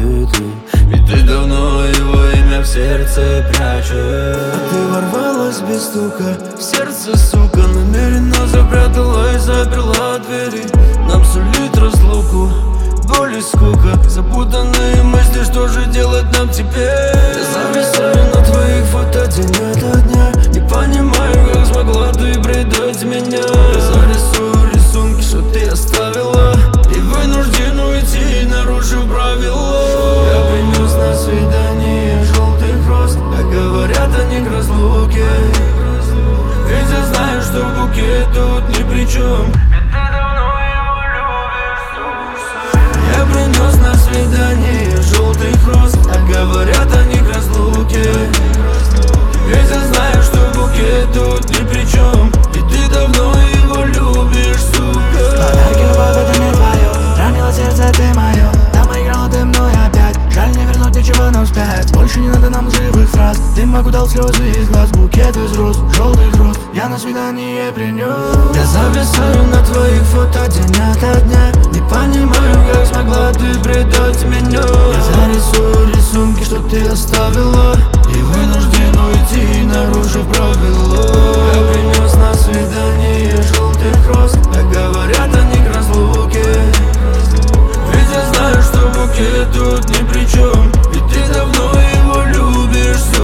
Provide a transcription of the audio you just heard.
цветы. Ведь ты давно его имя в сердце прячешь. А ты ворвалась без стука в сердце, сука, намеренно запрятала и заперла двери. Нам сулит разлуку, боль и скука, запутанные мысли, что же делать нам теперь? Я зависаю на твоих фото день ото дня. Не понимаю, как смогла ты предать меня. Я зарисую рисунки, что ты оставила, и вынужден уйти, нарушив правила. Я принес на свидание желтых роз, а говорят они к разлуке. Ведь я знаю, что букет тут ни при чем. Я принес на свидание желтых роз, а говорят они к разлуке. Ведь я знаю, что букет тут ни при чем. И ты давно его любишь, сука. Подарки, любовь, это не твое. Ранило сердце, ты мое. Там играла ты мной опять. Жаль, не вернуть ничего нам вспять. Больше не надо нам живых фраз. Дым окутал слезы из глаз. Букет из роз, желтых роз я на свидание принес. Я зависаю на твоих фото день ото дня. Не понимаю, как смогла ты предать меня. Я зарисую рисунки, что ты оставила, и вынужден уйти, нарушив правила. Я принес на свидание желтых роз, а говорят они к разлуке. Ведь я знаю, что букет тут